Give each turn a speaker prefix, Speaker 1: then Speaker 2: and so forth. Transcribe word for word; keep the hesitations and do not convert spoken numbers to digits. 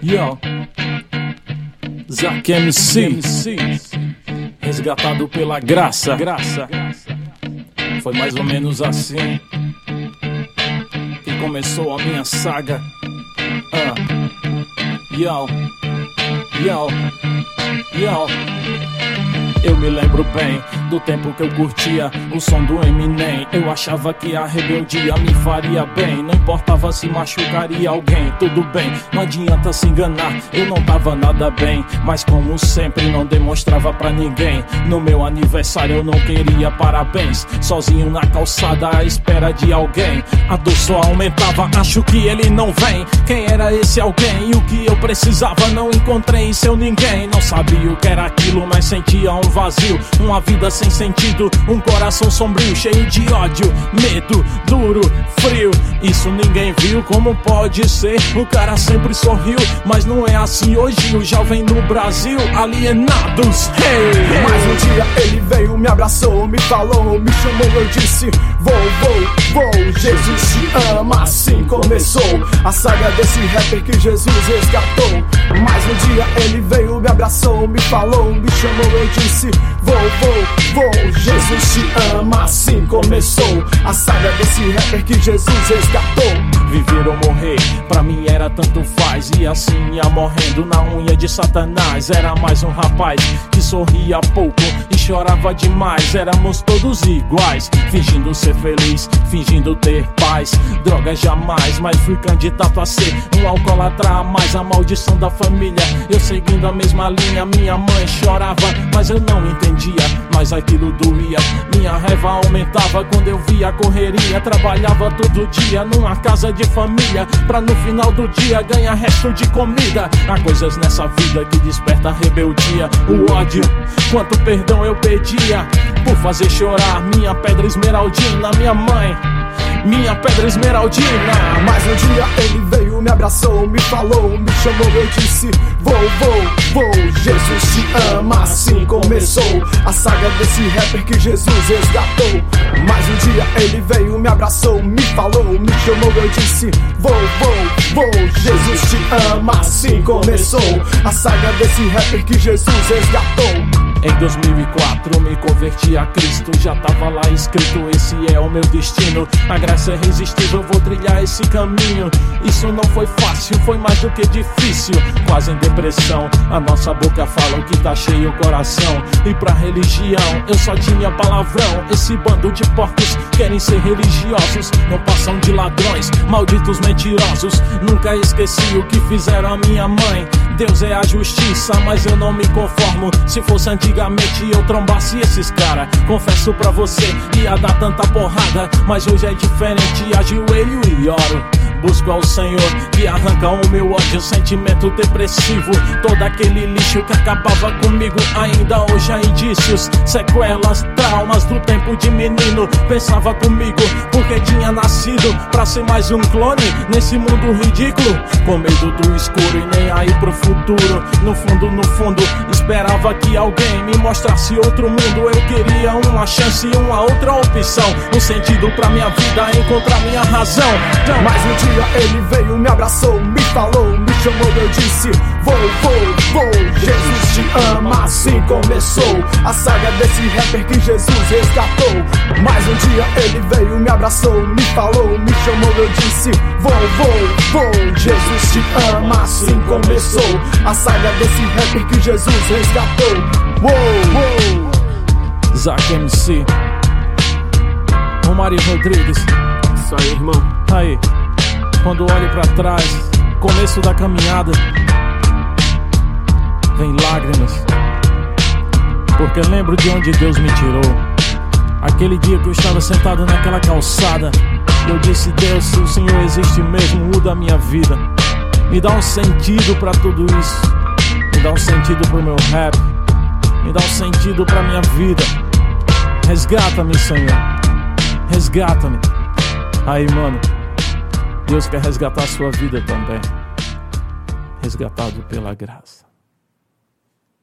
Speaker 1: Yo, Zack M C, resgatado pela graça. graça. Foi mais ou menos assim que começou a minha saga. uh. Yo, yo, yo. Eu me lembro bem do tempo que eu curtia o som do Eminem. Eu achava que a rebeldia me faria bem. Não importava se machucaria alguém, tudo bem, não adianta se enganar. Eu não tava nada bem, mas como sempre não demonstrava pra ninguém. No meu aniversário eu não queria parabéns, sozinho na calçada à espera de alguém. A dor só aumentava, acho que ele não vem. Quem era esse alguém? E o que eu precisava não encontrei em seu ninguém. Não sabia o que era aquilo, mas sentia um vazio, uma vida sem sentido, um coração sombrio, cheio de ódio, medo, duro, frio. Isso ninguém viu, como pode ser? O cara sempre sorriu, mas não é assim hoje. O jovem no Brasil, alienados. Hey!
Speaker 2: Mas um dia ele veio, me abraçou, me falou, me chamou, eu disse: vou, vou, vou, Jesus te ama. Assim começou a saga desse rapper que Jesus resgatou. Mas um dia ele veio, me abraçou, me falou, me chamou, eu disse: vou, vou, vou, Jesus te ama. Assim começou a saga desse rapper que Jesus resgatou.
Speaker 1: Viver ou morrer, pra mim era tanto faz. E assim ia morrendo na unha de Satanás. Era mais um rapaz que sorria pouco e chorava demais. Éramos todos iguais, fingindo ser feliz, fingindo ter paz. Droga jamais, mas fui candidato a ser um alcoólatra a mais. A maldição da família, eu seguindo a mesma linha. Minha mãe chorava, mas eu não entendia, mas aquilo doía. Minha raiva aumentava quando eu via a correria. Trabalhava todo dia numa casa de família, pra no final do dia ganhar resto de comida. Há coisas nessa vida que desperta a rebeldia, o ódio, quanto perdão eu pedia por fazer chorar minha pedra esmeraldina. Minha mãe, minha pedra esmeraldina.
Speaker 2: Mas um dia ele veio, me abraçou, me falou, me chamou, eu disse: vou, vou, vou, Jesus te ama. Assim começou a saga desse rapper que Jesus resgatou. Mas um dia ele veio, me abraçou, me falou, me chamou, eu disse: vou, vou, vou, Jesus te ama. Assim começou a saga desse rapper que Jesus resgatou.
Speaker 1: Em dois mil e quatro me converti a Cristo, já tava lá escrito, esse é o meu destino. A graça é irresistível, eu vou trilhar esse caminho. Isso não foi fácil, foi mais do que difícil. Quase em depressão, a nossa boca fala o que tá cheio o coração. E pra religião, eu só tinha palavrão. Esse bando de porcos querem ser religiosos, não passam de ladrões, malditos mentirosos. Nunca esqueci o que fizeram a minha mãe. Deus é a justiça, mas eu não me conformo. Se fosse antigamente eu trombasse esses cara, confesso pra você, ia dar tanta porrada. Mas hoje é diferente, ajoelho e oro. Busco ao Senhor que arranca o meu ódio, sentimento depressivo, todo aquele lixo que acabava comigo. Ainda hoje há indícios, sequelas, traumas do tempo de menino. Pensava comigo porque tinha nascido pra ser mais um clone nesse mundo ridículo, com medo do escuro e nem aí pro futuro. No fundo, no fundo, esperava que alguém me mostrasse outro mundo. Eu queria uma chance e uma outra opção, um sentido pra minha vida, encontrar minha razão.
Speaker 2: Mas um dia ele veio, me abraçou, me falou, me chamou, eu disse: vou, vou, vou, Jesus te ama. Assim começou a saga desse rapper que Jesus resgatou. Mas um dia ele veio, me abraçou, me falou, me chamou, eu disse: vou, vou, vou, Jesus te ama. Assim começou a saga desse rapper que Jesus resgatou. Uou, uou.
Speaker 1: Zack M C, Romário Rodrigues.
Speaker 2: Isso aí, irmão.
Speaker 1: Aí, quando olho pra trás, começo da caminhada, vem lágrimas, porque lembro de onde Deus me tirou. Aquele dia que eu estava sentado naquela calçada, eu disse: Deus, se o Senhor existe mesmo, muda a minha vida. Me dá um sentido pra tudo isso, me dá um sentido pro meu rap, me dá um sentido pra minha vida. Resgata-me, Senhor, resgata-me. Aí, mano, Deus quer resgatar a sua vida também, resgatado pela graça.